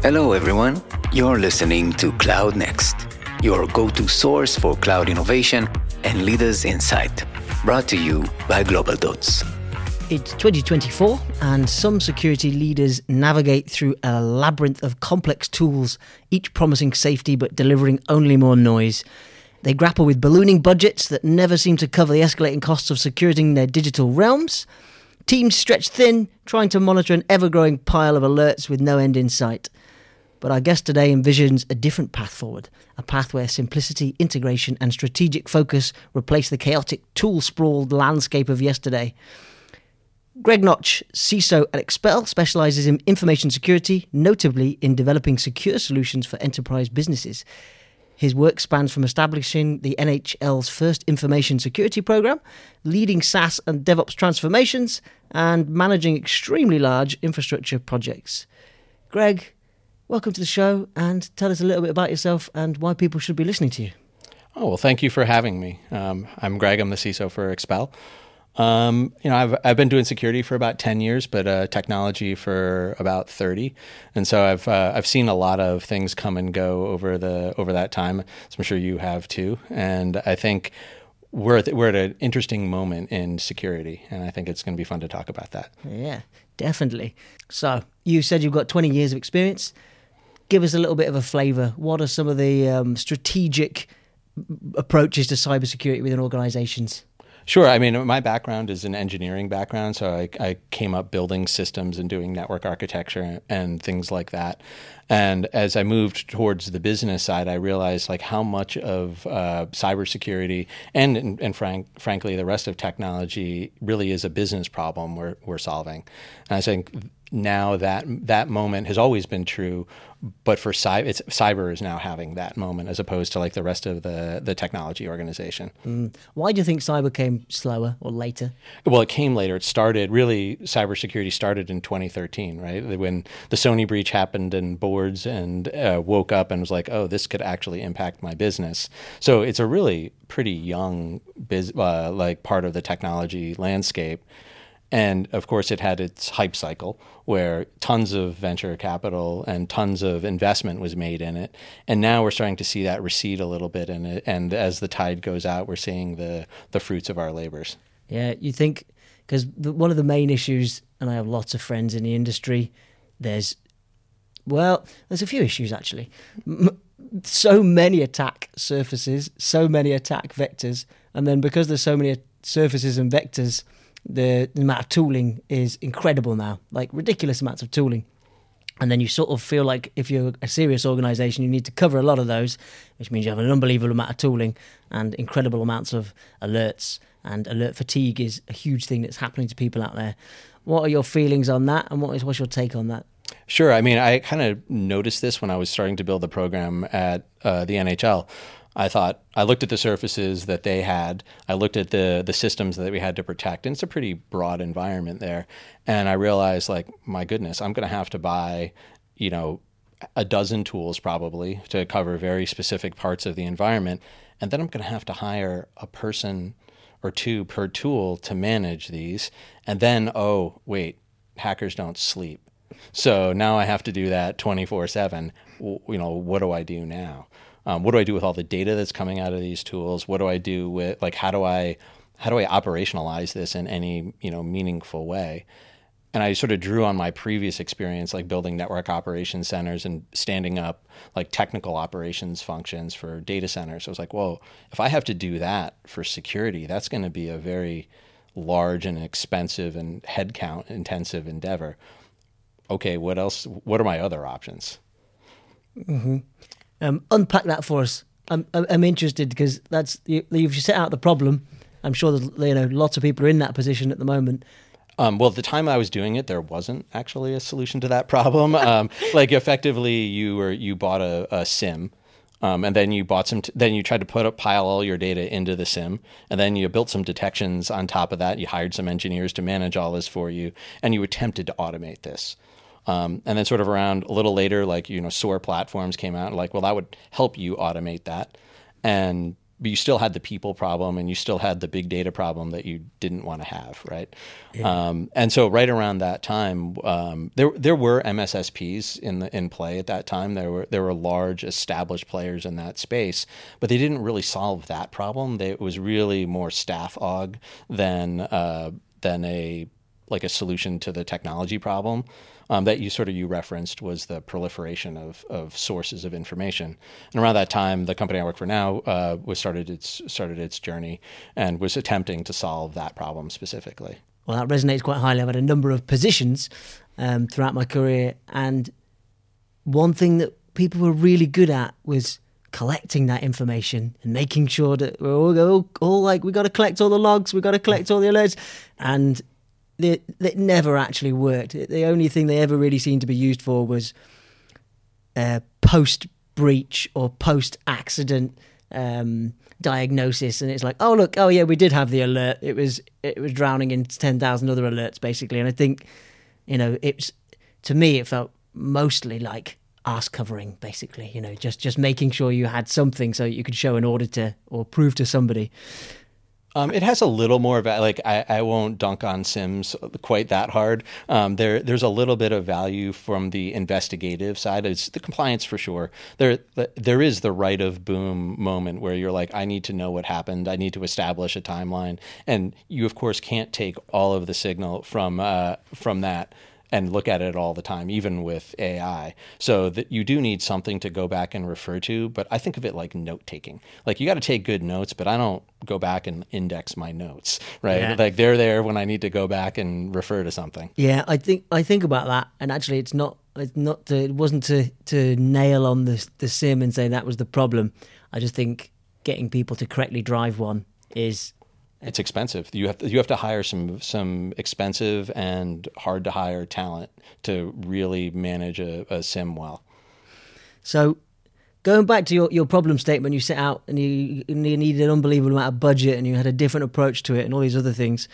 Hello, everyone. You're listening to Cloud Next, your go-to source for cloud innovation and leaders' insight. Brought to you by Global Dots. It's 2024, and some security leaders navigate through a labyrinth of complex tools, each promising safety but delivering only more noise. They grapple with ballooning budgets that never seem to cover the escalating costs of securing their digital realms. Teams stretch thin, trying to monitor an ever-growing pile of alerts with no end in sight. But our guest today envisions a different path forward, a path where simplicity, integration and strategic focus replace the chaotic, tool-sprawled landscape of yesterday. Greg Notch, CISO at Expel, specialises in information security, notably in developing secure solutions for enterprise businesses. His work spans from establishing the NHL's first information security program, leading SaaS and DevOps transformations, and managing extremely large infrastructure projects. Greg, welcome to the show, and tell us a little bit about yourself and why people should be listening to you. Oh, well, thank you for having me. I'm Greg. I'm the CISO for Expel. I've been doing security for about 10 years, but technology for about 30. And so I've seen a lot of things come and go over that time. So I'm sure you have too. And I think we're at an interesting moment in security, and I think it's going to be fun to talk about that. Yeah, definitely. So you said you've got 20 years of experience. Give us a little bit of a flavour. What are some of the strategic approaches to cybersecurity within organizations? Sure. I mean, my background is an engineering background, so I came up building systems and doing network architecture and things like that. And as I moved towards the business side, I realized like how much of cybersecurity and frankly the rest of technology really is a business problem we're solving. And I think now that moment has always been true, but for cyber is now having that moment as opposed to like the rest of the technology organization. Why do you think cyber came slower or later? Well, it came later. Cybersecurity started in 2013, right? When the Sony breach happened and boards and woke up and was like, oh, this could actually impact my business. So it's a really pretty young part of the technology landscape. And of course, it had its hype cycle where tons of venture capital and tons of investment was made in it. And now we're starting to see that recede a little bit. And as the tide goes out, we're seeing the fruits of our labors. Yeah, you think, because one of the main issues, and I have lots of friends in the industry, there's a few issues actually. So many attack surfaces, so many attack vectors. And then because there's so many surfaces and vectors, the amount of tooling is incredible now, like ridiculous amounts of tooling. And then you sort of feel like if you're a serious organization, you need to cover a lot of those, which means you have an unbelievable amount of tooling and incredible amounts of alerts. And alert fatigue is a huge thing that's happening to people out there. What are your feelings on that, and what's your take on that? Sure. I mean, I kind of noticed this when I was starting to build the program at the NHL. I looked at the surfaces that they had. I looked at the systems that we had to protect, and it's a pretty broad environment there. And I realized, like, my goodness, I'm going to have to buy, a dozen tools probably to cover very specific parts of the environment. And then I'm going to have to hire a person or two per tool to manage these. And then, oh, wait, hackers don't sleep. So now I have to do that 24/7. What do I do now? What do I do with all the data that's coming out of these tools? What do I do with, like, how do I operationalize this in any, meaningful way? And I sort of drew on my previous experience, like building network operations centers and standing up like technical operations functions for data centers. So I was like, whoa, if I have to do that for security, that's going to be a very large and expensive and headcount intensive endeavor. Okay, what else? What are my other options? Mm-hmm. Unpack that for us. I'm interested because if you set out the problem, I'm sure there's lots of people are in that position at the moment. Well, at the time I was doing it, there wasn't actually a solution to that problem. Like effectively, you bought a SIM, and then you bought then you tried to pile all your data into the SIM, and then you built some detections on top of that. You hired some engineers to manage all this for you, and you attempted to automate this. And then sort of around a little later, SOAR platforms came out, like, well, that would help you automate that. And but you still had the people problem and you still had the big data problem that you didn't want to have, right? Yeah. And so right around that time, there were MSSPs in play at that time. There were large established players in that space, but they didn't really solve that problem. It was really more staff aug than a solution to the technology problem. That you referenced was the proliferation of sources of information. And around that time, the company I work for now started its journey and was attempting to solve that problem specifically. Well, that resonates quite highly. I've had a number of positions throughout my career, and one thing that people were really good at was collecting that information and making sure that we're all like, we got to collect all the logs, we got to collect all the alerts, and it never actually worked. The only thing they ever really seemed to be used for was post-breach or post-accident diagnosis. And it's like, we did have the alert. It was drowning in 10,000 other alerts, basically. And I think, to me, it felt mostly like arse covering, basically. Just making sure you had something so you could show an auditor or prove to somebody. It has a little more of I won't dunk on SIMs quite that hard. There's a little bit of value from the investigative side. It's the compliance for sure. There is the right of boom moment where you're like, I need to know what happened. I need to establish a timeline. And you, of course, can't take all of the signal from that and look at it all the time, even with AI. So that you do need something to go back and refer to, but I think of it like note-taking. Like, you got to take good notes, but I don't go back and index my notes, right? Yeah. Like, they're there when I need to go back and refer to something. Yeah, I think about that, and actually it wasn't to nail on the SIM and say that was the problem. I just think getting people to correctly drive one is... It's expensive. You have to hire some expensive and hard to hire talent to really manage a SIM well. So, going back to your problem statement, you set out and you needed an unbelievable amount of budget and you had a different approach to it and all these other things.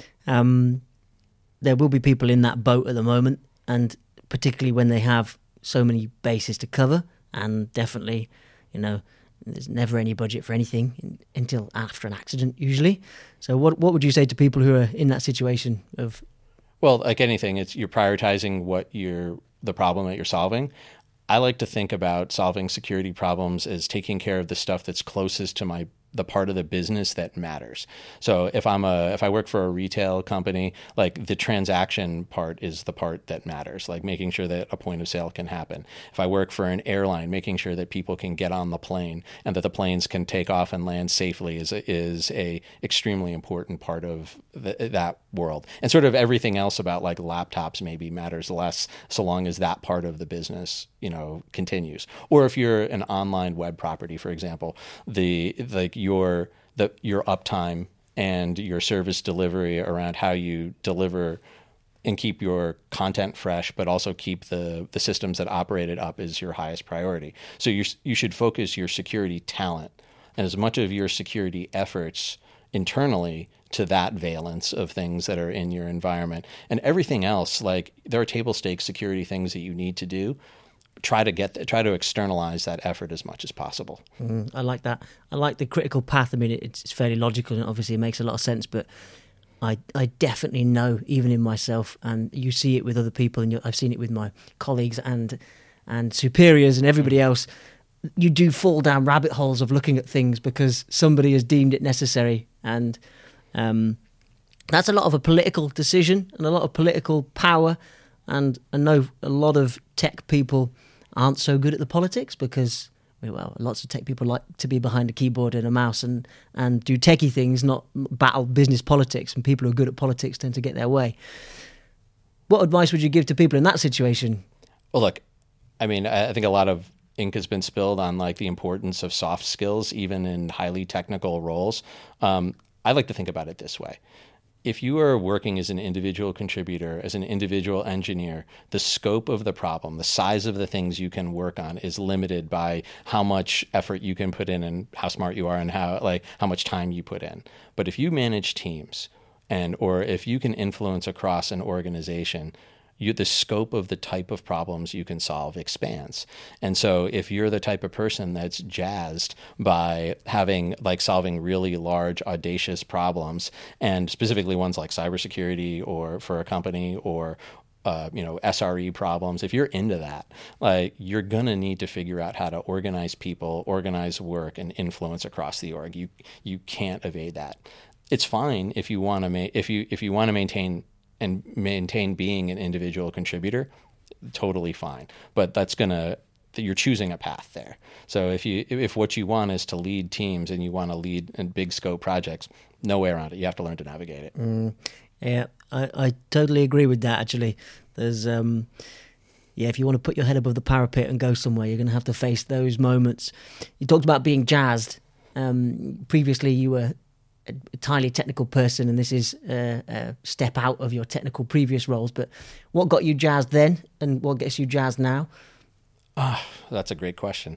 There will be people in that boat at the moment, and particularly when they have so many bases to cover, and definitely, there's never any budget for anything until after an accident, usually. So what would you say to people who are in that situation of... Well, like anything, you're prioritizing the problem that you're solving. I like to think about solving security problems as taking care of the stuff that's closest to the part of the business that matters. So if I work for a retail company, like, the transaction part is the part that matters, like making sure that a point of sale can happen. If I work for an airline, making sure that people can get on the plane and that the planes can take off and land safely is a extremely important part of that world. And sort of everything else about, like, laptops maybe matters less, so long as that part of the business, continues. Or if you're an online web property, for example, your uptime and your service delivery around how you deliver and keep your content fresh, but also keep the systems that operate it up is your highest priority. So you should focus your security talent and as much of your security efforts internally to that valence of things that are in your environment. And everything else, like, there are table stakes security things that you need to do. Try to externalize that effort as much as possible. I like that. I like the critical path. I mean, it's fairly logical and obviously it makes a lot of sense, but I definitely know, even in myself, and you see it with other people, and I've seen it with my colleagues and superiors and everybody else, you do fall down rabbit holes of looking at things because somebody has deemed it necessary. And that's a lot of a political decision and a lot of political power. And I know a lot of tech people aren't so good at the politics because, lots of tech people like to be behind a keyboard and a mouse and do techie things, not battle business politics. And people who are good at politics tend to get their way. What advice would you give to people in that situation? Well, look, I mean, I think a lot of ink has been spilled on, like, the importance of soft skills, even in highly technical roles. I like to think about it this way. If you are working as an individual contributor, as an individual engineer, the scope of the problem, the size of the things you can work on is limited by how much effort you can put in and how smart you are and how much time you put in. But if you manage teams or if you can influence across an organization, the scope of the type of problems you can solve expands. And so if you're the type of person that's jazzed by solving really large, audacious problems, and specifically ones like cybersecurity or for a company or SRE problems, if you're into that, like, you're going to need to figure out how to organize people, organize work, and influence across the org. You can't evade that. It's fine if you want to if you want to maintain being an individual contributor, totally fine. But you're choosing a path there. So if what you want is to lead teams and you want to lead in big scope projects, no way around it. You have to learn to navigate it. Yeah, I totally agree with that, actually. There's, if you want to put your head above the parapet and go somewhere, you're going to have to face those moments. You talked about being jazzed. Previously, you were a entirely technical person, and this is a step out of your technical previous roles. But what got you jazzed then, and what gets you jazzed now? That's a great question.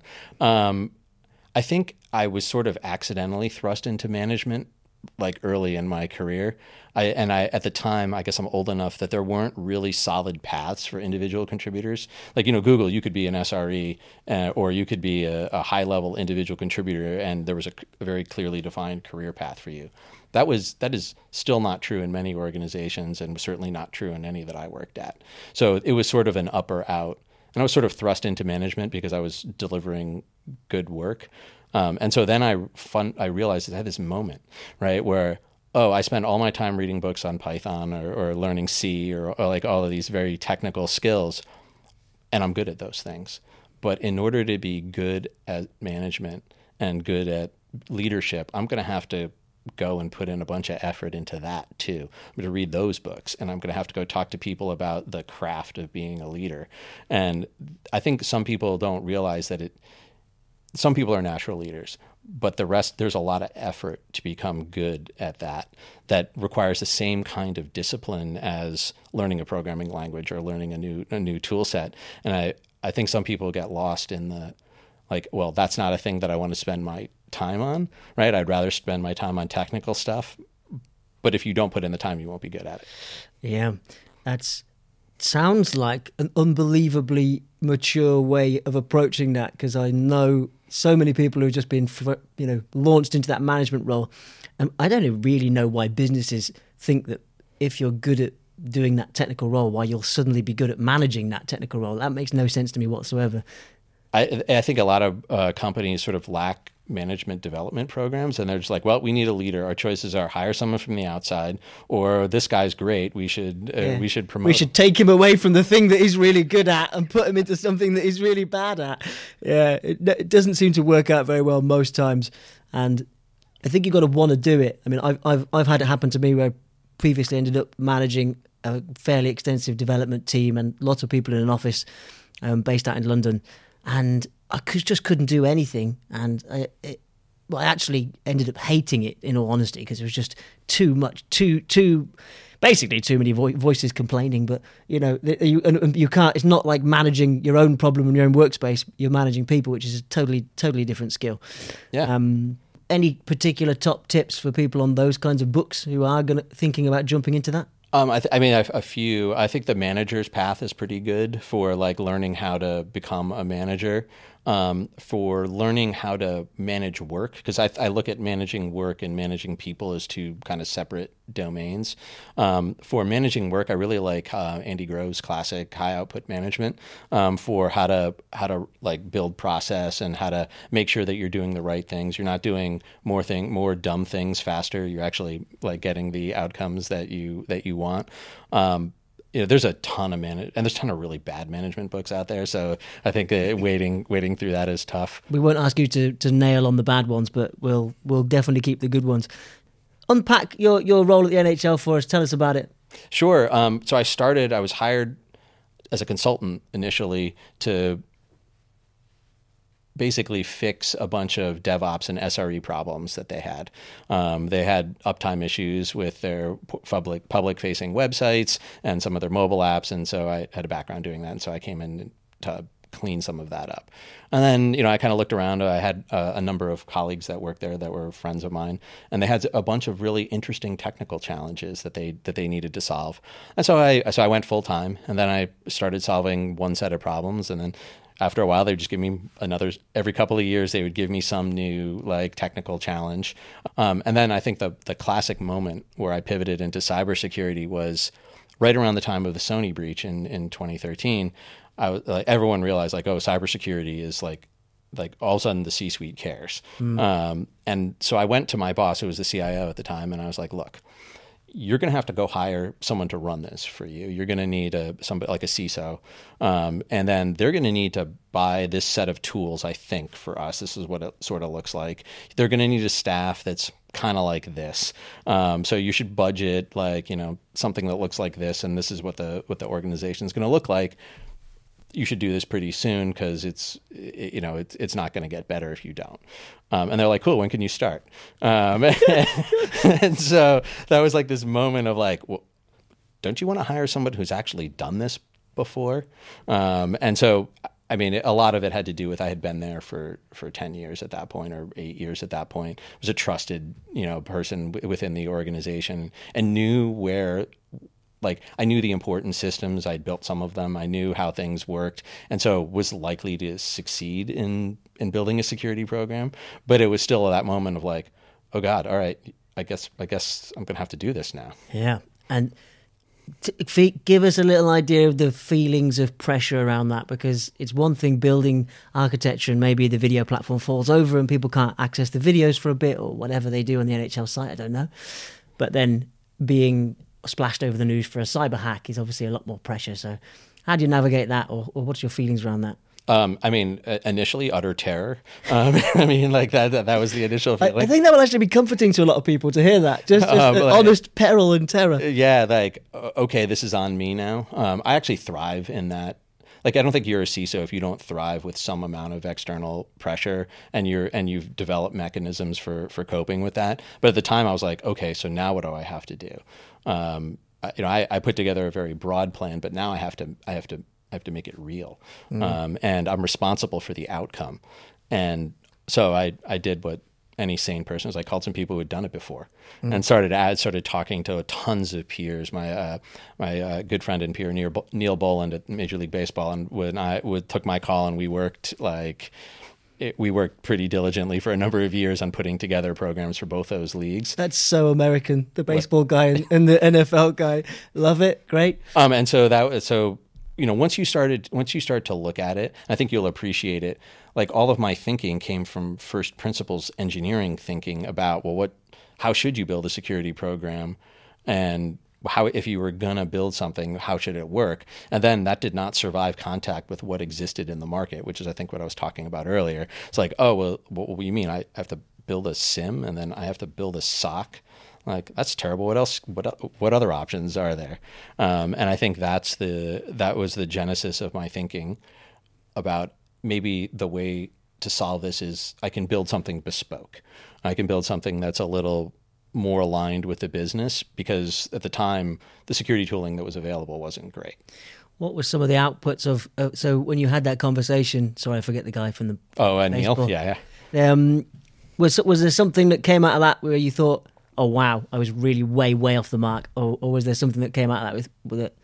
I think I was sort of accidentally thrust into management like early in my career. I at the time, I guess I'm old enough that there weren't really solid paths for individual contributors. Like, Google, you could be an SRE or you could be a high-level individual contributor, and there was a very clearly defined career path for you. That is still not true in many organizations, and certainly not true in any that I worked at. So it was sort of an up or out. And I was sort of thrust into management because I was delivering good work. And so then I realized I had this moment, right, where, I spent all my time reading books on Python or learning C or like all of these very technical skills, and I'm good at those things. But in order to be good at management and good at leadership, I'm going to have to go and put in a bunch of effort into that too. I'm going to read those books, and I'm going to have to go talk to people about the craft of being a leader. And I think some people don't realize that some people are natural leaders, but the rest, there's a lot of effort to become good at that requires the same kind of discipline as learning a programming language or learning a new tool set. And I think some people get lost in the, like, well, that's not a thing that I want to spend my time on, right? I'd rather spend my time on technical stuff. But if you don't put in the time, you won't be good at it. Yeah, that sounds like an unbelievably mature way of approaching that, because I know so many people who've just been, launched into that management role. I don't really know why businesses think that if you're good at doing that technical role, why you'll suddenly be good at managing that technical role. That makes no sense to me whatsoever. I think a lot of companies sort of lack management development programs, and they're just like, well, we need a leader. Our choices are hire someone from the outside, or this guy's great. We should promote. We should take him away from the thing that he's really good at and put him into something that he's really bad at. Yeah, it doesn't seem to work out very well most times, and I think you've got to want to do it. I mean, I've had it happen to me where I previously ended up managing a fairly extensive development team and lots of people in an office based out in London. And I just couldn't do anything. And I actually ended up hating it, in all honesty, because it was just too much, basically too many voices complaining. But, you can't, it's not like managing your own problem in your own workspace. You're managing people, which is a totally different skill. Yeah. Any particular top tips for people on those kinds of books who are thinking about jumping into that? A few. I think the manager's path is pretty good for like learning how to become a manager, for learning how to manage work, because I look at managing work and managing people as two kind of separate domains. For managing work, I really like Andy Grove's classic High Output Management, for how to like build process and how to make sure that you're doing the right things. You're not doing more dumb things faster. You're actually like getting the outcomes that you want. There's a ton of and there's a ton of really bad management books out there. So I think wading through that is tough. We won't ask you to nail on the bad ones, but we'll definitely keep the good ones. Unpack your role at the NHL for us. Tell us about it. Sure. So I was hired as a consultant initially to basically fix a bunch of DevOps and SRE problems that they had. They had uptime issues with their public-facing websites and some of their mobile apps, and so I had a background doing that, and so I came in to clean some of that up. And then, I kind of looked around. I had a number of colleagues that worked there that were friends of mine, and they had a bunch of really interesting technical challenges that they needed to solve. And so I went full time, and then I started solving one set of problems, and then after a while, they would just give me every couple of years, they would give me some new technical challenge. And then I think the classic moment where I pivoted into cybersecurity was right around the time of the Sony breach in 2013. Everyone realized cybersecurity is like all of a sudden the C-suite cares. And so I went to my boss, who was the CIO at the time, and I was like, look, you're going to have to go hire someone to run this for you. You're going to need somebody like a CISO. And then they're going to need to buy this set of tools, I think, for us. This is what it sort of looks like. They're going to need a staff that's kind of like this. So you should budget something that looks like this, and this is what the organization is going to look like. You should do this pretty soon because it's not going to get better if you don't. And they're like, cool, when can you start? And so that was this moment of well, don't you want to hire somebody who's actually done this before? And so, a lot of it had to do with I had been there for 10 years at that point, or 8 years at that point. I was a trusted, person within the organization and knew where I knew the important systems. I'd built some of them. I knew how things worked, and so was likely to succeed in building a security program. But it was still that moment of oh God, all right, I guess I'm going to have to do this now. Yeah, and give us a little idea of the feelings of pressure around that, because it's one thing building architecture and maybe the video platform falls over and people can't access the videos for a bit or whatever they do on the NHL site. I don't know, but then being splashed over the news for a cyber hack is obviously a lot more pressure. So how do you navigate that, or what's your feelings around that? Initially utter terror. That was the initial feeling. I think that will actually be comforting to a lot of people to hear that. Just honest peril and terror. Yeah, okay, this is on me now. I actually thrive in that. I don't think you're a CISO if you don't thrive with some amount of external pressure and you've developed mechanisms for coping with that. But at the time I was like, okay, so now what do I have to do? I put together a very broad plan, but now I have to make it real. And I'm responsible for the outcome. And so I did what any sane person is. I called some people who had done it before and started talking to tons of peers. My good friend and peer Neil Boland at Major League Baseball, and when I took my call, and we worked pretty diligently for a number of years on putting together programs for both those leagues. That's so American. The baseball guy and the NFL guy, love it. Great. And so once you start to look at it, I think you'll appreciate it. All of my thinking came from first principles engineering thinking about, how should you build a security program, and how, if you were going to build something, how should it work? And then that did not survive contact with what existed in the market, which is, I think, what I was talking about earlier. It's what do you mean? I have to build a SIM and then I have to build a SOC? That's terrible. What else? What other options are there? And I think that was the genesis of my thinking about maybe the way to solve this is I can build something bespoke. I can build something that's a little more aligned with the business, because at the time the security tooling that was available wasn't great. What were some of the outputs of? So when you had that conversation, sorry, I forget the guy from the Neil, yeah. Was there something that came out of that where you thought, oh wow, I was really way off the mark, or was there something that came out of that with it?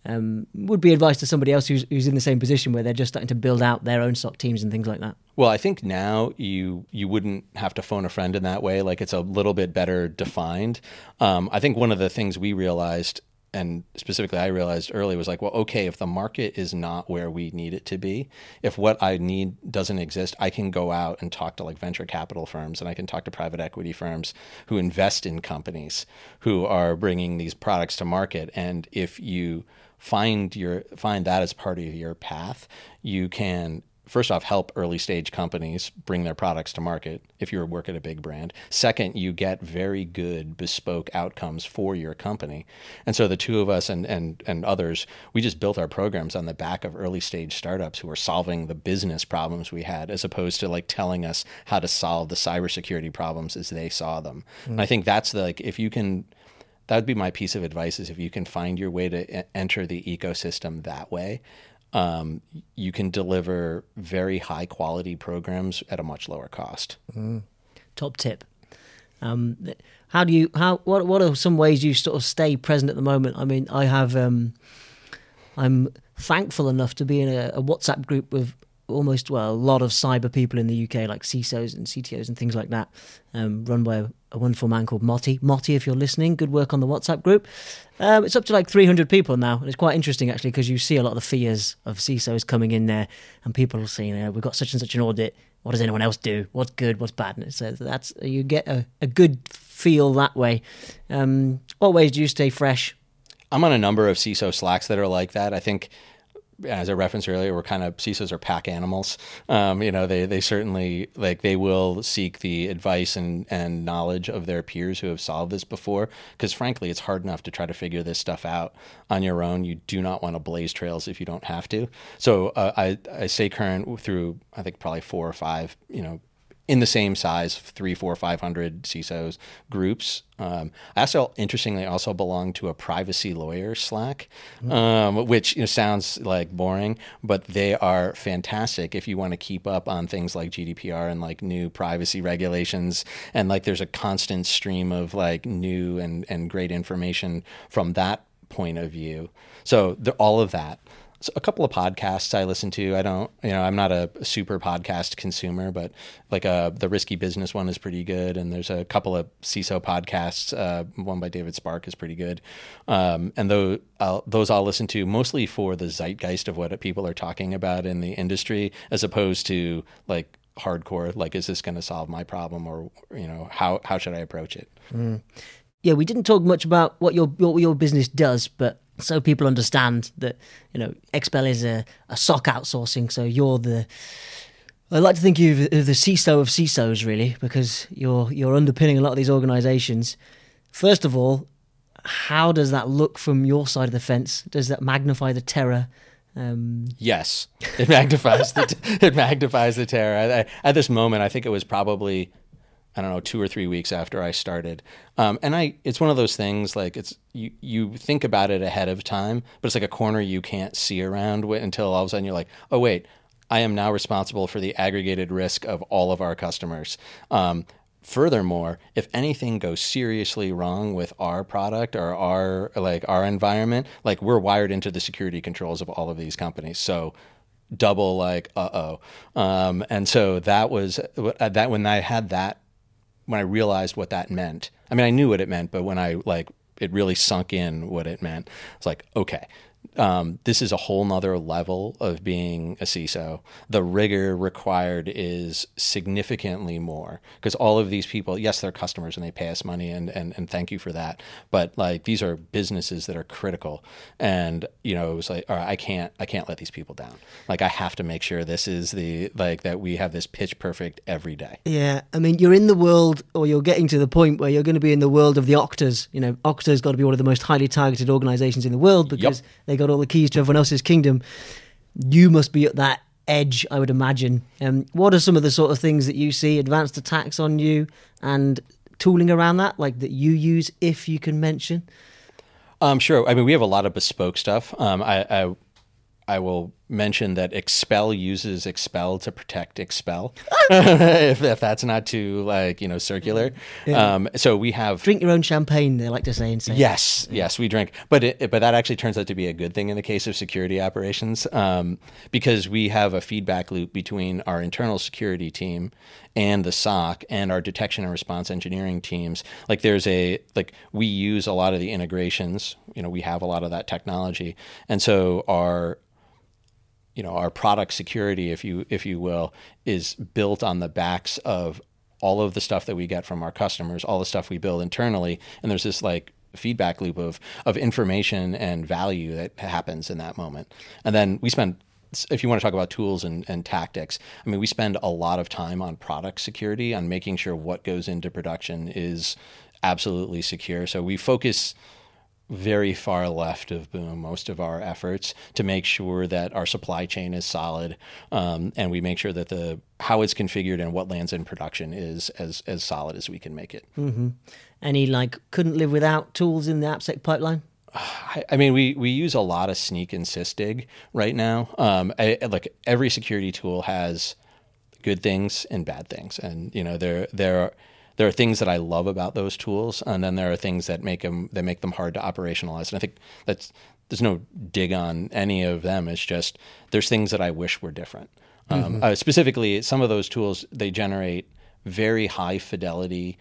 Would be advice to somebody else who's in the same position where they're just starting to build out their own SOC teams and things like that? Well, I think now you wouldn't have to phone a friend in that way. It's a little bit better defined. I think one of the things we realized, and specifically I realized early, was okay, if the market is not where we need it to be, if what I need doesn't exist, I can go out and talk to venture capital firms, and I can talk to private equity firms who invest in companies who are bringing these products to market. And if you find that as part of your path, you can first off help early stage companies bring their products to market if you work at a big brand. Second, you get very good bespoke outcomes for your company. And so the two of us and others, we just built our programs on the back of early stage startups who were solving the business problems we had, as opposed to telling us how to solve the cybersecurity problems as they saw them. And I think that's if you can, that would be my piece of advice, is if you can find your way to enter the ecosystem that way, you can deliver very high quality programs at a much lower cost. Top tip. What are some ways you sort of stay present at the moment? I mean, I'm thankful enough to be in a WhatsApp group with a lot of cyber people in the UK, like CISOs and CTOs and things like that, run by a wonderful man called Motti. Motti, if you're listening, good work on the WhatsApp group. It's up to like 300 people now, and it's quite interesting actually, because you see a lot of the fears of CISOs coming in there, and people are saying, we've got such and such an audit. What does anyone else do? What's good? What's bad? And so you get a good feel that way. What ways do you stay fresh? I'm on a number of CISO Slacks that are like that. I think, as I referenced earlier, CISOs are pack animals. They certainly, they will seek the advice and knowledge of their peers who have solved this before. Because frankly, it's hard enough to try to figure this stuff out on your own. You do not want to blaze trails if you don't have to. So I stay current through, I think, probably 4 or 5, in the same size, 300, 400, 500 CISOs groups. I interestingly belong to a privacy lawyer Slack, which sounds like boring, but they are fantastic if you want to keep up on things like GDPR and like new privacy regulations. And like there's a constant stream of like new and great information from that point of view. So all of that. So a couple of podcasts I listen to. I'm not a super podcast consumer, but like the Risky Business one is pretty good. And there's a couple of CISO podcasts. One by David Spark is pretty good. And those I'll listen to mostly for the zeitgeist of what people are talking about in the industry, as opposed to like hardcore, like, is this going to solve my problem, or, how should I approach it? Yeah, we didn't talk much about what your business does, but so people understand that, Expel is a SOC outsourcing. So I like to think of you as the CISO of CISOs, really, because you're underpinning a lot of these organizations. First of all, how does that look from your side of the fence? Does that magnify the terror? Yes, it magnifies the terror. At this moment, I think it was probably, 2 or 3 weeks after I started. It's one of those things, like you think about it ahead of time, but it's like a corner you can't see around until all of a sudden you're like, oh wait, I am now responsible for the aggregated risk of all of our customers. Furthermore, if anything goes seriously wrong with our product or our environment, like we're wired into the security controls of all of these companies. So double and so that was that when I realized what that meant. I mean, I knew what it meant, but when it really sunk in what it meant, it's like, okay, this is a whole nother level of being a CISO. The rigor required is significantly more, because all of these people, yes, they're customers and they pay us money, and thank you for that. But like, these are businesses that are critical, and it was like, all right, I can't let these people down. Like, I have to make sure this is that we have this pitch perfect every day. Yeah, I mean, you're in the world, or you're getting to the point where you're going to be in the world of the Oktas. Okta's got to be one of the most highly targeted organizations in the world, because they got all the keys to everyone else's kingdom. You must be at that edge, I would imagine. What are some of the sort of things that you see, advanced attacks on you and tooling around that, like that you use, if you can mention? Sure. I mean, we have a lot of bespoke stuff. I will mention that Expel uses Expel to protect Expel, if that's not too circular. Yeah. So we have drink your own champagne, they like to say. Yes, we drink, but that actually turns out to be a good thing in the case of security operations, because we have a feedback loop between our internal security team and the SOC and our detection and response engineering teams. We use a lot of the integrations. We have a lot of that technology, and so our product security, if you will, is built on the backs of all of the stuff that we get from our customers, all the stuff we build internally, and there's this feedback loop of information and value that happens in that moment. And then we spend, if you want to talk about tools and tactics, I mean, we spend a lot of time on product security, on making sure what goes into production is absolutely secure. So we focus very far left of Boom most of our efforts to make sure that our supply chain is solid, and we make sure that how it's configured and what lands in production is as solid as we can make it. Mm-hmm. Any couldn't live without tools in the AppSec pipeline? I mean, we use a lot of sneak and sysdig right now. Like every security tool has good things and bad things, and there are things that I love about those tools, and then there are things that make them hard to operationalize. And I think there's no dig on any of them. It's just there's things that I wish were different. Specifically, some of those tools, they generate very high fidelity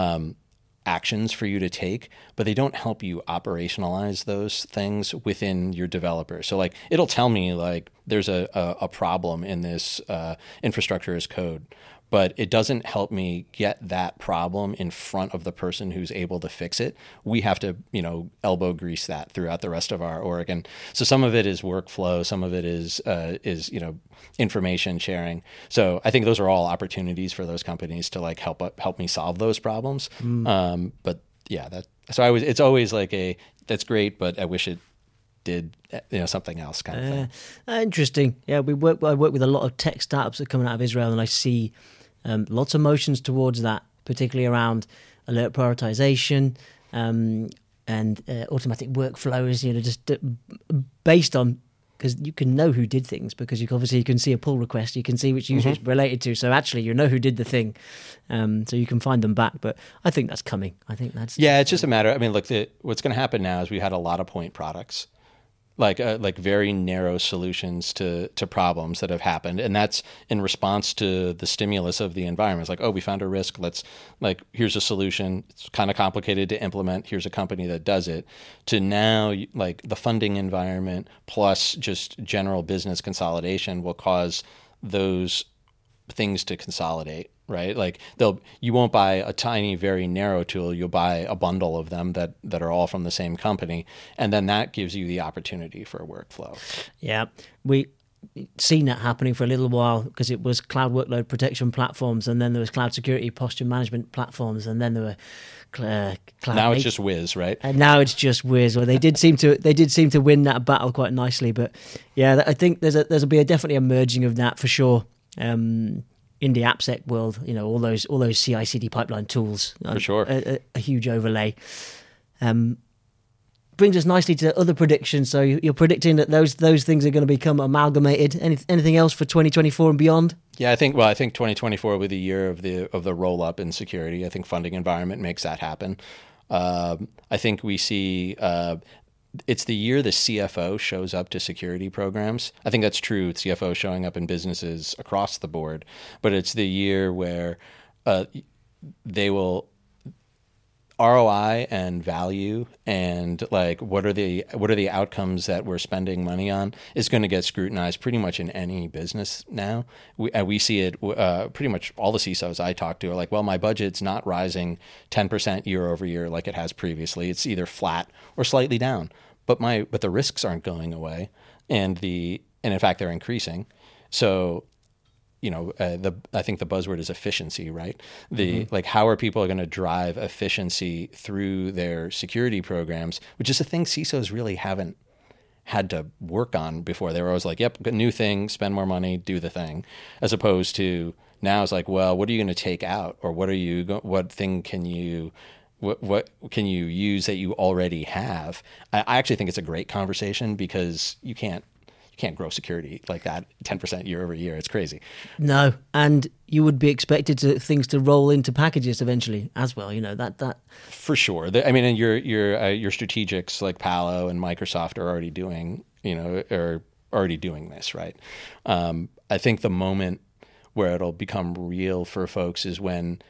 actions for you to take, but they don't help you operationalize those things within your developer. So like it'll tell me like there's a problem in this infrastructure as code, but it doesn't help me get that problem in front of the person who's able to fix it. We have to, elbow grease that throughout the rest of our org. And so some of it is workflow, some of it is information sharing. So I think those are all opportunities for those companies to like help me solve those problems. But yeah, it's always like that's great, but I wish it did something else kind of thing. Interesting. Yeah, I work with a lot of tech startups that are coming out of Israel, and I see lots of motions towards that, particularly around alert prioritization and automatic workflows. Just based on, because you can know who did things, because you can see a pull request, you can see which user it's related to. So actually, you know who did the thing, so you can find them back. But I think that's coming. I think that's it's just a matter. I mean, look, what's going to happen now is we had a lot of point products. Like very narrow solutions to problems that have happened. And that's in response to the stimulus of the environment. It's like, oh, we found a risk. Here's a solution. It's kind of complicated to implement. Here's a company that does it. To now, like the funding environment plus just general business consolidation will cause those things to consolidate, right? Like you won't buy a tiny, very narrow tool. You'll buy a bundle of them that are all from the same company, and then that gives you the opportunity for a workflow. Yeah, we seen that happening for a little while because it was cloud workload protection platforms, and then there was cloud security posture management platforms, and then there were cloud. Now it's just Wiz, right? And now it's just Wiz. Well, they did seem to win that battle quite nicely, but yeah, I think there'll be definitely a merging of that for sure. In the AppSec world, all those CI/CD pipeline tools, for sure, a huge overlay. Brings us nicely to other predictions. So you're predicting that those things are going to become amalgamated. Anything else for 2024 and beyond? Yeah, I think 2024 will be the year of the roll up in security. I think funding environment makes that happen. I think we see. It's the year the CFO shows up to security programs. I think that's true. CFO showing up in businesses across the board, but it's the year where they will ROI and value and like what are the outcomes that we're spending money on is going to get scrutinized pretty much in any business now. We see it pretty much all the CISOs I talk to are like, well, my budget's not rising 10% year over year like it has previously. It's either flat or slightly down, but the risks aren't going away, and in fact they're increasing. So I think the buzzword is efficiency, right? Like how are people going to drive efficiency through their security programs, which is a thing CISOs really haven't had to work on before. They were always like, yep, new thing, spend more money, do the thing, as opposed to now it's like, well, what are you going to take out, or what thing can you use that you already have? I actually think it's a great conversation because you can't grow security like that 10% year over year. It's crazy. No, and you would be expected things to roll into packages eventually as well. That for sure. I mean, and your strategics like Palo and Microsoft are already doing this, right? I think the moment where it'll become real for folks is when.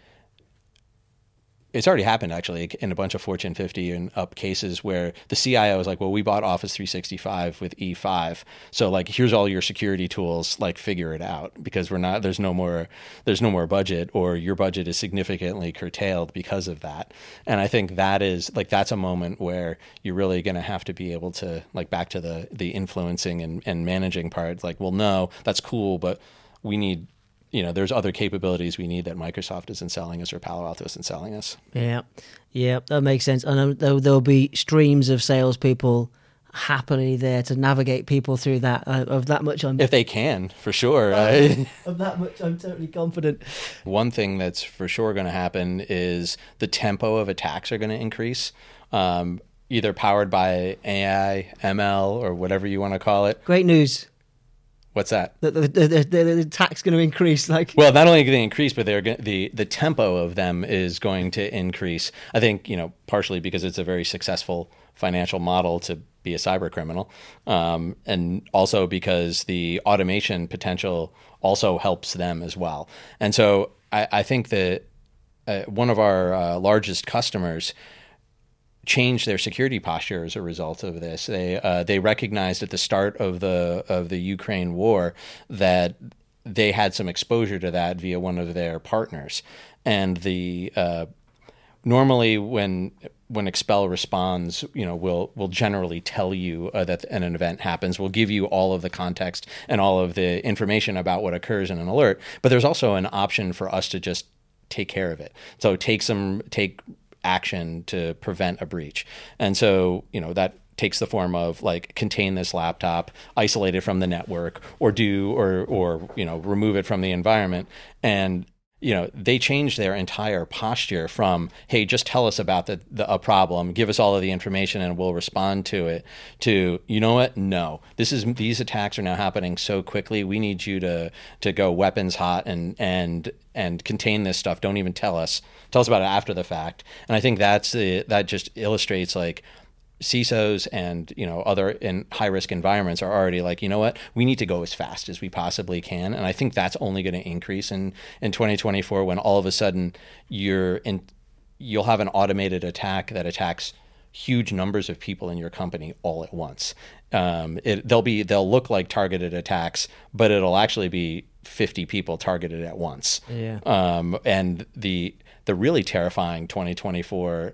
It's already happened, actually, in a bunch of Fortune 50 and up cases where the CIO is like, well, we bought Office 365 with E5. So like, here's all your security tools, like figure it out, because there's no more budget, or your budget is significantly curtailed because of that. And I think that's a moment where you're really going to have to be able to, like, back to the influencing and managing part, like, well, no, that's cool, but we need, there's other capabilities we need that Microsoft isn't selling us or Palo Alto isn't selling us. Yeah, that makes sense. And there'll be streams of salespeople happily there to navigate people through that. Of that much, if they can, for sure. Of that much, I'm totally confident. One thing that's for sure going to happen is the tempo of attacks are going to increase. either powered by AI, ML, or whatever you want to call it. Great news. What's that? The attack's going to increase. Like, well, not only going to increase, but the tempo of them is going to increase. I think, partially because it's a very successful financial model to be a cyber criminal, and also because the automation potential also helps them as well. And so I think that one of our largest customers changed their security posture as a result of this. They recognized at the start of the Ukraine war that they had some exposure to that via one of their partners, and normally when Expel responds, we'll generally tell you that an event happens. We'll give you all of the context and all of the information about what occurs in an alert. But there's also an option for us to just take care of it. So take action to prevent a breach. And so, that takes the form of like contain this laptop, isolate it from the network, or remove it from the environment. And they changed their entire posture from, hey, just tell us about a problem, give us all of the information and we'll respond to it, to, you know what? No, these attacks are now happening so quickly. We need you to go weapons hot and contain this stuff. Don't even tell us about it after the fact. And I think that just illustrates like CISOs and other in high risk environments are already like, you know what, we need to go as fast as we possibly can. And I think that's only going to increase in 2024 when all of a sudden you'll have an automated attack that attacks huge numbers of people in your company all at once. They'll look like targeted attacks, but it'll actually be 50 people targeted at once. Yeah. And the really terrifying 2024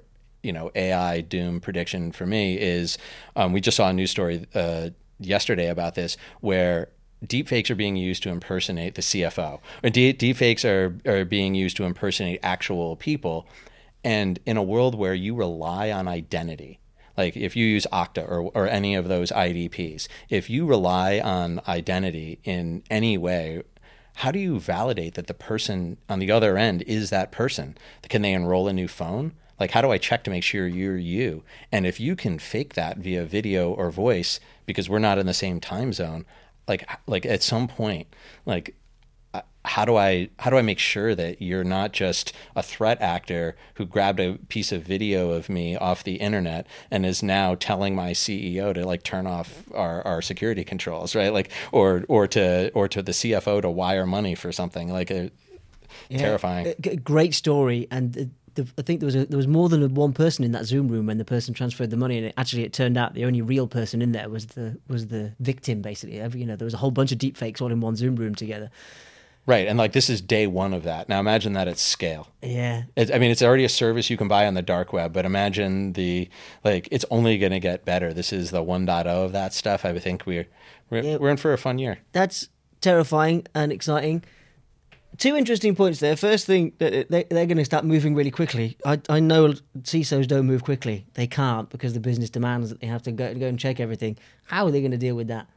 AI doom prediction for me is we just saw a news story yesterday about this where deepfakes are being used to impersonate the CFO. Or deepfakes are being used to impersonate actual people. And in a world where you rely on identity, like if you use Okta or any of those IDPs, if you rely on identity in any way, how do you validate that the person on the other end is that person? Can they enroll a new phone? Like, how do I check to make sure you're you? And if you can fake that via video or voice, because we're not in the same time zone, like at some point, like, how do I make sure that you're not just a threat actor who grabbed a piece of video of me off the internet and is now telling my CEO to like turn off our security controls, right? Like, or to the CFO to wire money for something like terrifying. Great story. And I think there was more than one person in that Zoom room when the person transferred the money, and it turned out the only real person in there was the victim. Basically, there was a whole bunch of deep fakes all in one Zoom room together. Right, and like this is day one of that. Now imagine that at scale. Yeah, it's already a service you can buy on the dark web, but imagine it's only going to get better. This is the 1.0 of that stuff. I think we're in for a fun year. That's terrifying and exciting. Two interesting points there. First thing, that they're going to start moving really quickly. I know CISOs don't move quickly. They can't because the business demands that they have to go and check everything. How are they going to deal with that?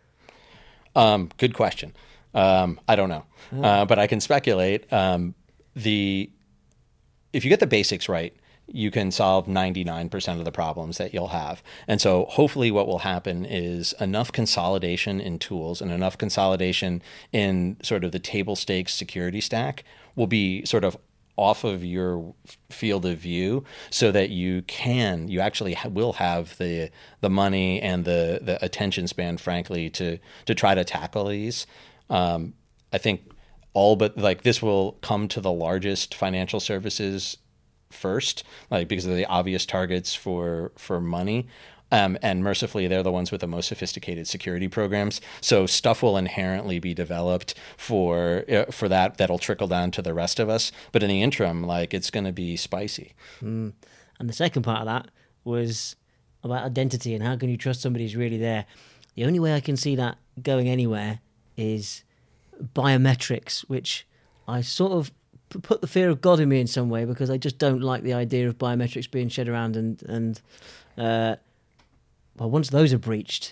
Good question. I don't know, but I can speculate. If you get the basics right, you can solve 99% of the problems that you'll have. And so hopefully what will happen is enough consolidation in tools and enough consolidation in sort of the table stakes security stack will be sort of off of your field of view so that you actually will have the money and the attention span, frankly, to try to tackle these. I think this will come to the largest financial services first, because of the obvious targets for money. And mercifully, they're the ones with the most sophisticated security programs. So stuff will inherently be developed for that'll trickle down to the rest of us. But in the interim, it's going to be spicy. And the second part of that was about identity and how can you trust somebody's really there. The only way I can see that going anywhere is biometrics, which I sort of put the fear of God in me in some way because I just don't like the idea of biometrics being shed around and once those are breached,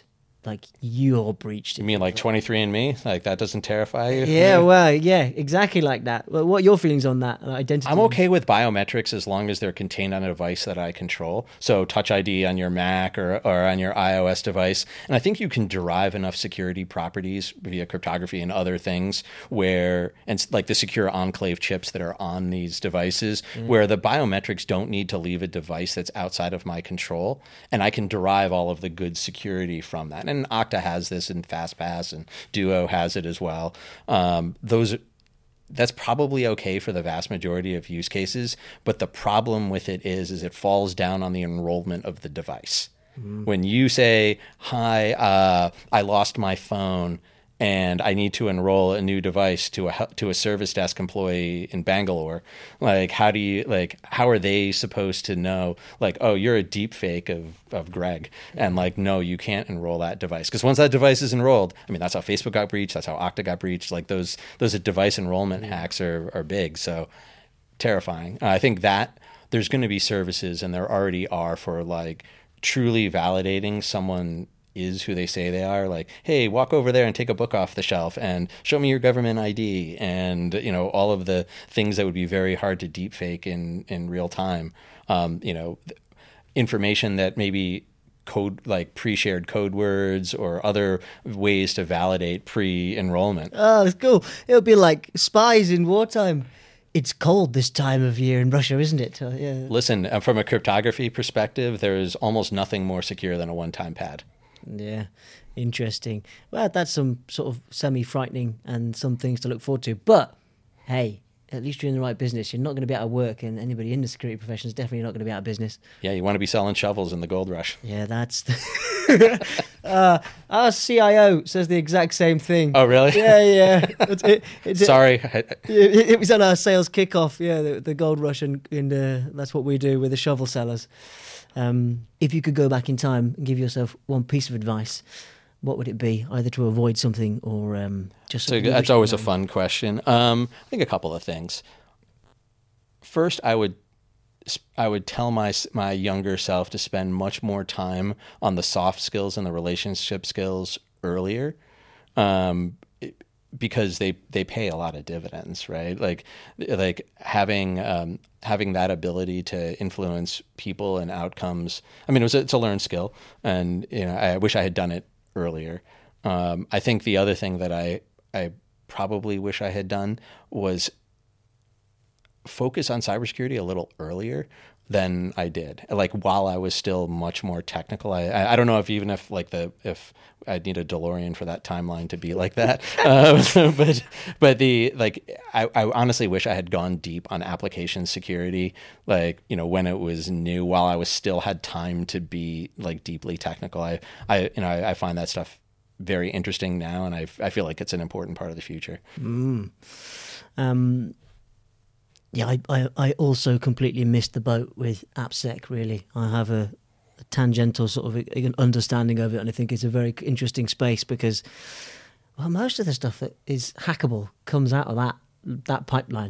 like you're breached. You mean like 23andMe? Like that doesn't terrify you? Yeah, well, yeah, exactly like that. Well, what are your feelings on that identity? I'm okay with biometrics as long as they're contained on a device that I control. So Touch ID on your Mac or on your iOS device. And I think you can derive enough security properties via cryptography and other things where, and like the secure enclave chips that are on these devices, where the biometrics don't need to leave a device that's outside of my control. And I can derive all of the good security from that. And Okta has this, and FastPass and Duo has it as well. That's probably okay for the vast majority of use cases, but the problem with it is it falls down on the enrollment of the device. When you say, "Hi, I lost my phone and I need to enroll a new device to a service desk employee in Bangalore," like how are they supposed to know, like, oh, you're a deep fake of Greg, and like, no, you can't enroll that device, because once that device is enrolled, I mean, that's how Facebook got breached, that's how Okta got breached. Like those device enrollment hacks are big, so terrifying. I think that there's going to be services, and there already are, for like truly validating someone is who they say they are. Like, hey, walk over there and take a book off the shelf and show me your government ID, and all of the things that would be very hard to deep fake in real time. Information that maybe code, like pre-shared code words or other ways to validate pre-enrollment. Oh, that's cool. It'll be like spies in wartime. It's cold this time of year in Russia, isn't it? Yeah. Listen, from a cryptography perspective, there's almost nothing more secure than a one-time pad. Yeah, interesting. Well, that's some sort of semi-frightening and some things to look forward to. But, hey, at least you're in the right business. You're not going to be out of work, and anybody in the security profession is definitely not going to be out of business. Yeah, you want to be selling shovels in the gold rush. Yeah, that's... our CIO says the exact same thing. Oh, really? Yeah. Sorry. It was on our sales kickoff, the gold rush, and that's what we do with the shovel sellers. If you could go back in time and give yourself one piece of advice, what would it be? Either to avoid something or just... So that's always a fun question. I think a couple of things. First, I would tell my younger self to spend much more time on the soft skills and the relationship skills earlier, because they pay a lot of dividends, right? Like having that ability to influence people and outcomes. I mean, it's a learned skill, and I wish I had done it earlier. I think the other thing that I probably wish I had done was focus on cybersecurity a little earlier than I did. Like while I was still much more technical. I don't know if I'd need a DeLorean for that timeline to be like that. I honestly wish I had gone deep on application security, when it was new, while I was still had time to be like deeply technical. I find that stuff very interesting now, and I feel like it's an important part of the future. Yeah, I also completely missed the boat with AppSec, really. I have a tangential sort of an understanding of it, and I think it's a very interesting space because, well, most of the stuff that is hackable comes out of that pipeline.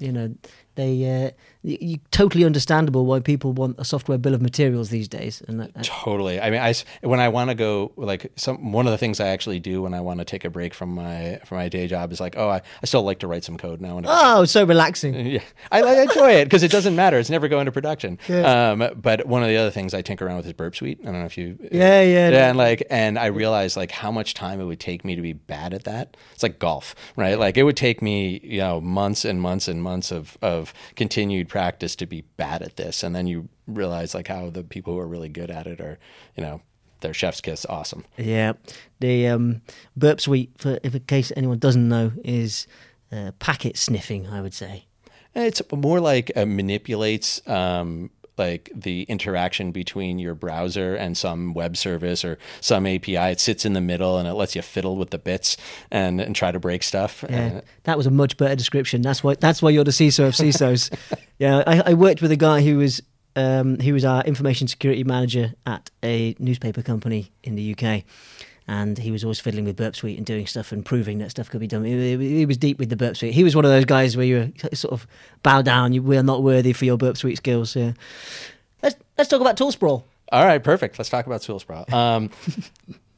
You totally understandable why people want a software bill of materials these days. And totally. I mean, when I want to go, one of the things I actually do when I want to take a break from my day job is like, I still like to write some code now. Oh, it's so relaxing. Yeah, I enjoy it because it doesn't matter. It's never going to production. Yeah. But one of the other things I tinker around with is Burp Suite. I don't know if you. Yeah. And I realized how much time it would take me to be bad at that. It's like golf, right? Like it would take me months and months and months of continued practice to be bad at this, and then you realize how the people who are really good at it are, their chef's kiss awesome. Yeah, the Burp Suite, in case anyone doesn't know, is packet sniffing, I would say. It's more like manipulates the interaction between your browser and some web service or some API. It sits in the middle and it lets you fiddle with the bits and try to break stuff. Yeah, that was a much better description. That's why you're the CISO of CISOs. Yeah, I worked with a guy who was our information security manager at a newspaper company in the UK. And he was always fiddling with Burp Suite and doing stuff and proving that stuff could be done. He was deep with the Burp Suite. He was one of those guys where you sort of bow down. We are not worthy for your Burp Suite skills. Yeah. Let's talk about tool sprawl. All right, perfect. Let's talk about tool sprawl.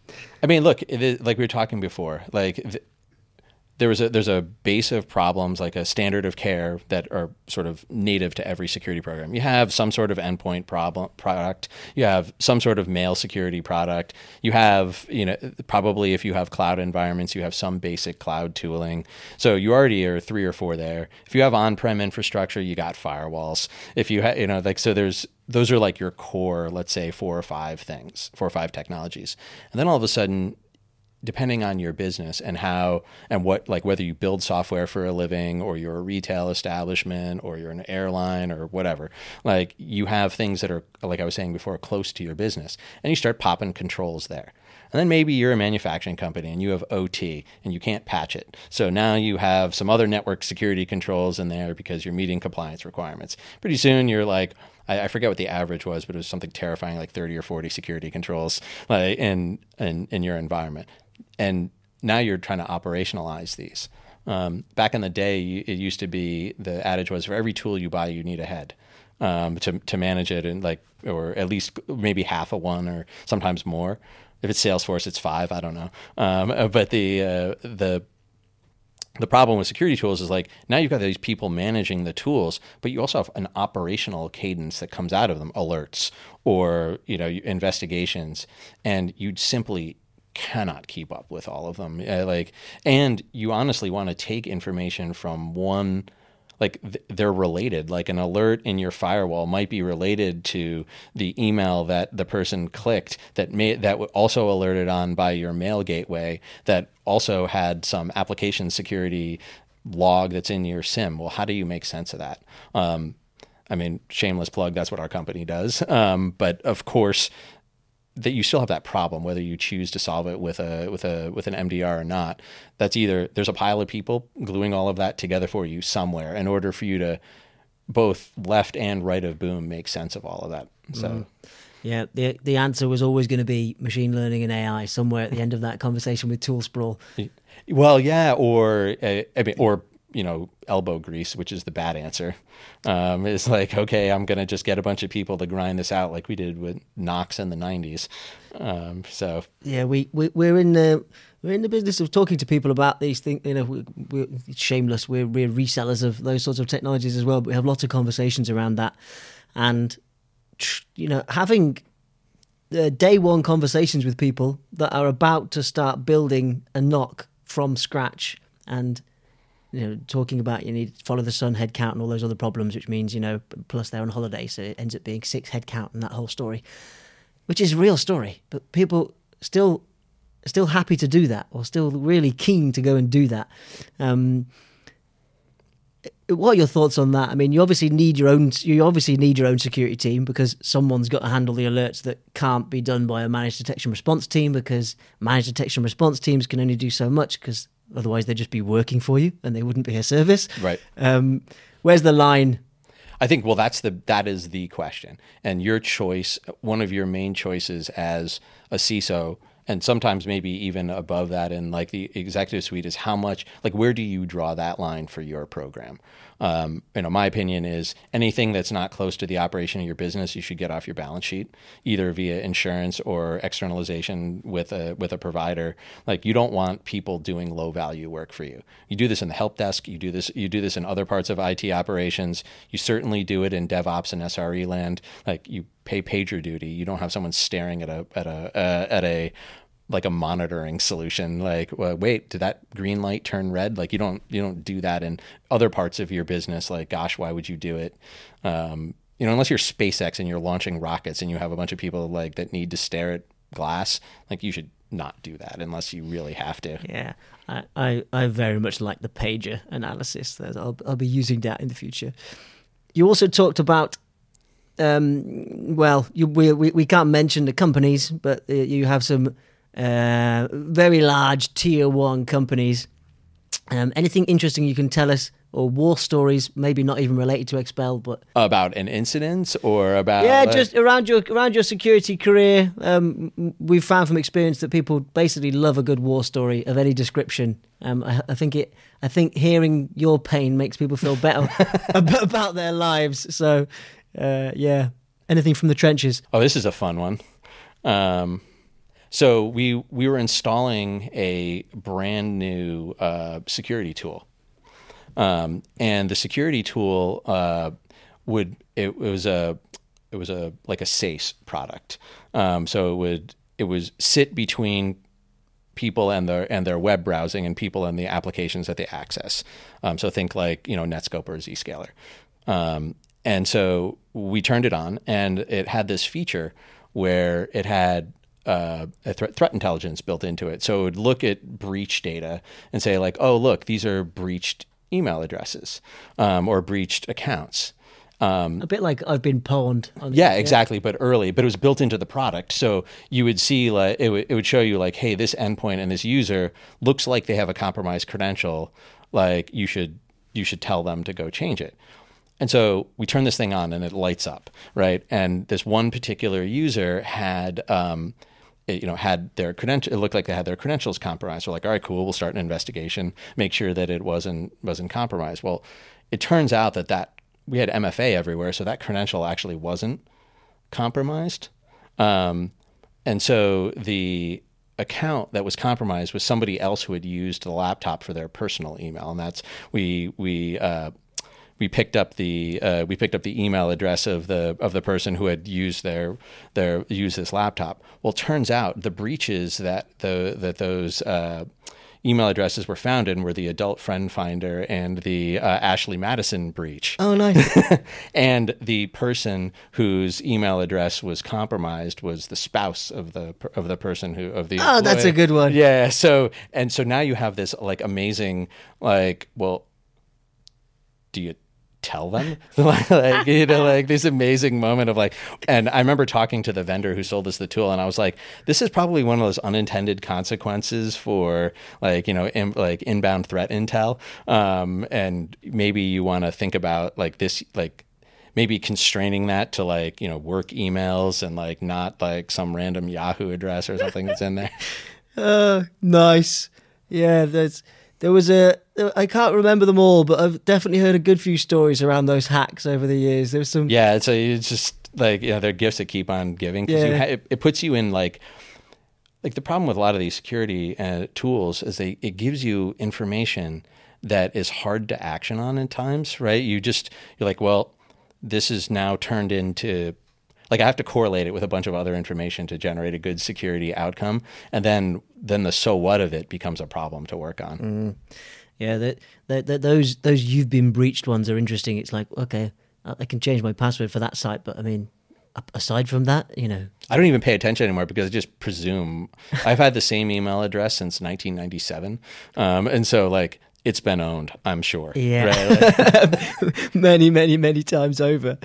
I mean, look, like we were talking before, like there's a base of problems, like a standard of care that are sort of native to every security program. You have some sort of endpoint product. You have some sort of mail security product. You have, probably if you have cloud environments, you have some basic cloud tooling. So you already are 3 or 4 there. If you have on-prem infrastructure, you got firewalls. If you have, so those are like your core, let's say 4 or 5 things, 4 or 5 technologies. And then all of a sudden, depending on your business and how and what, like whether you build software for a living or you're a retail establishment or you're an airline or whatever, like you have things that are, like I was saying before, close to your business, and you start popping controls there. And then maybe you're a manufacturing company and you have OT and you can't patch it. So now you have some other network security controls in there because you're meeting compliance requirements. Pretty soon you're like, I forget what the average was, but it was something terrifying, like 30 or 40 security controls like in your environment. And now you're trying to operationalize these. Back in the day, it used to be, the adage was, for every tool you buy, you need a head to manage it, and or at least maybe half of one, or sometimes more. If it's Salesforce, it's 5. I don't know. But the problem with security tools is like now you've got these people managing the tools, but you also have an operational cadence that comes out of them, alerts or investigations, and you'd simply cannot keep up with all of them. And you honestly want to take information from one, like they're related. Like an alert in your firewall might be related to the email that the person clicked that also alerted on by your mail gateway that also had some application security log that's in your SIM. Well, how do you make sense of that? I mean, shameless plug, that's what our company does. But of course, that you still have that problem, whether you choose to solve it with an MDR or not. That's either there's a pile of people gluing all of that together for you somewhere in order for you to both left and right of boom make sense of all of that. So, yeah, the answer was always going to be machine learning and AI somewhere at the end of that conversation with tool sprawl. Well, yeah, or elbow grease, which is the bad answer. It's like, okay, I'm going to just get a bunch of people to grind this out like we did with Knox in the 90s. So yeah, we're in the business of talking to people about these things. We're shameless. We're resellers of those sorts of technologies as well. But we have lots of conversations around that, and having day one conversations with people that are about to start building a NOC from scratch, and talking about you need to follow the sun head count and all those other problems, which means, plus they're on holiday, so it ends up being 6 head count and that whole story, which is a real story. But people still happy to do that, or still really keen to go and do that. What are your thoughts on that? I mean, you obviously need your own security team, because someone's got to handle the alerts that can't be done by a managed detection response team, because managed detection response teams can only do so much, because otherwise they'd just be working for you and they wouldn't be a service. Right. Where's the line? I think, that is the question. And your choice, one of your main choices as a CISO, and sometimes maybe even above that in like the executive suite, is how much, like, where do you draw that line for your program? My opinion is anything that's not close to the operation of your business, you should get off your balance sheet, either via insurance or externalization with a provider. Like, you don't want people doing low value work for you. You do this in the help desk. You do this in other parts of IT operations. You certainly do it in DevOps and SRE land. Like, you pay pager duty. You don't have someone staring at a like a monitoring solution, like, well, wait, did that green light turn red? Like, you don't do that in other parts of your business. Like, gosh, why would you do it? Unless you're SpaceX and you're launching rockets and you have a bunch of people like that need to stare at glass, like, you should not do that unless you really have to. Yeah, I very much like the pager analysis. I'll be using that in the future. You also talked about, we can't mention the companies, but you have some very large tier 1 companies. Anything interesting you can tell us, or war stories, maybe not even related to Expel, but about an incident or about just around your security career. We've found from experience that people basically love a good war story of any description. I think hearing your pain makes people feel better about their lives. So anything from the trenches. Oh, this is a fun one. So we were installing a brand new security tool, and the security tool it was like a SACE product. So it would sit between people and their web browsing and people and the applications that they access. So think like Netscope or Zscaler. And so we turned it on, and it had this feature where it had a threat intelligence built into it. So it would look at breach data and say like, oh, look, these are breached email addresses or breached accounts. A bit like I've been pawned. Exactly, but early. But it was built into the product, so you would see like it would show you like, hey, this endpoint and this user looks like they have a compromised credential. Like you should tell them to go change it. And so we turn this thing on, and it lights up, right? And this one particular user had had their credential. It looked like they had their credentials compromised. We're like, all right, cool. We'll start an investigation, make sure that it wasn't compromised. Well, it turns out that we had MFA everywhere, so that credential actually wasn't compromised. And so the account that was compromised was somebody else who had used the laptop for their personal email, and that's we picked up the email address of the person who had used this laptop. Well, it turns out the breaches that those email addresses were found in were the Adult Friend Finder and the Ashley Madison breach. Oh, nice. And the person whose email address was compromised was the spouse of the person who of the employee. That's a good one. Yeah. So now you have this like amazing like, well, do you tell them like this amazing moment of like, and I remember talking to the vendor who sold us the tool, and I was like, this is probably one of those unintended consequences for like inbound threat intel, and maybe you want to think about like this, like maybe constraining that to like work emails and like not like some random Yahoo address or something that's in there. Nice. Yeah, there was I can't remember them all, but I've definitely heard a good few stories around those hacks over the years. There was some. Yeah, it's just like they're gifts that keep on giving. Because it puts you in like the problem with a lot of these security tools is it gives you information that is hard to action on at times, right? You're like, well, this is now turned into. Like I have to correlate it with a bunch of other information to generate a good security outcome, and then the so what of it becomes a problem to work on. Yeah, those you've been breached ones are interesting. It's like, okay, I can change my password for that site, but I mean, aside from that, I don't even pay attention anymore because I just presume I've had the same email address since 1997, and so like it's been owned, I'm sure. Yeah, right? many times over.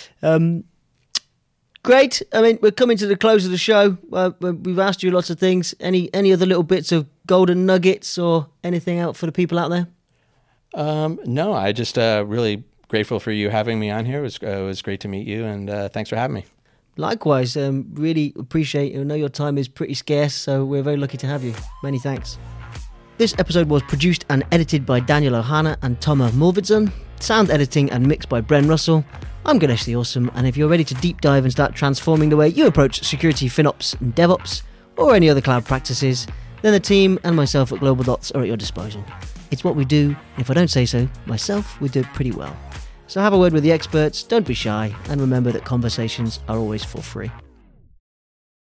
Great. I mean, we're coming to the close of the show. We've asked you lots of things. Any other little bits of golden nuggets or anything out for the people out there? No, I just really grateful for you having me on here. It was great to meet you, and thanks for having me. Likewise. Really appreciate it. I know your time is pretty scarce, so we're very lucky to have you. Many thanks. This episode was produced and edited by Daniel Ohana and Tomer Mulvidsson. Sound editing and mixed by Bren Russell. I'm Ganesh the Awesome, and if you're ready to deep dive and start transforming the way you approach security, FinOps and DevOps, or any other cloud practices, then the team and myself at Global Dots are at your disposal. It's what we do, and if I don't say so, myself, we do it pretty well. So have a word with the experts, don't be shy, and remember that conversations are always for free.